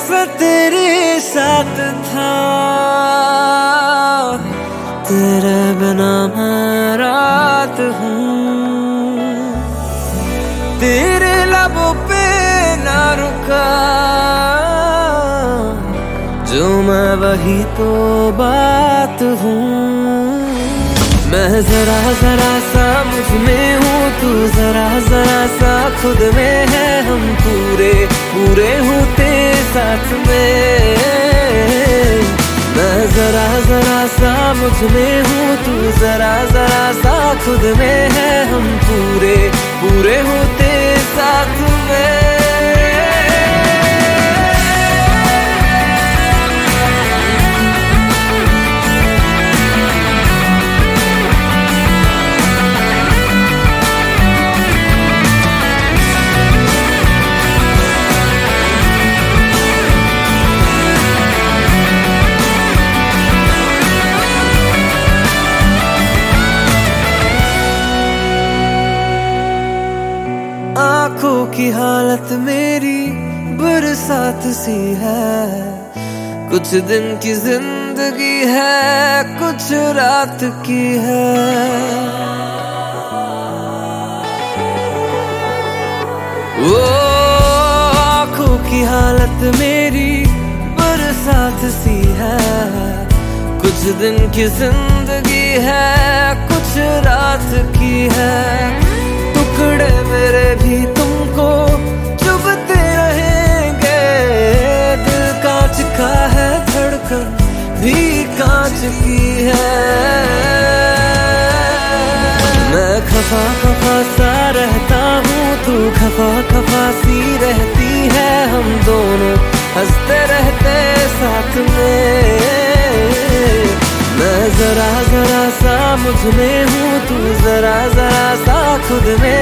मैं तेरे साथ था, तेरे बिना मैं रात हूँ। तेरे लबों पे ना रुका जो मैं वही तो बात हूँ। मैं जरा जरा सा मुझ में हूँ, तू जरा जरा सा खुद में है। हम पूरे पूरे होते साथ में। मैं जरा जरा सा मुझ में हूँ, तू जरा जरा सा खुद में है। हम पूरे पूरे होते साथ में। आँखों की हालत मेरी बरसात सी है। कुछ दिन की जिंदगी है, कुछ रात की है। वो आँखों की हालत मेरी बरसात सी है। कुछ दिन की जिंदगी है, कुछ रात की है। टुकड़े मेरे भी तुमको चुभते रहेंगे। दिल कांच का है, धड़कन भी कांच की है। मैं खफा खफा सा रहता हूँ, तू खफा खफा सी रहती है। हम दोनों हंसते रहते साथ में। मैं जरा जरा सा मुझ में हूँ, तू जरा जरा सा खुद में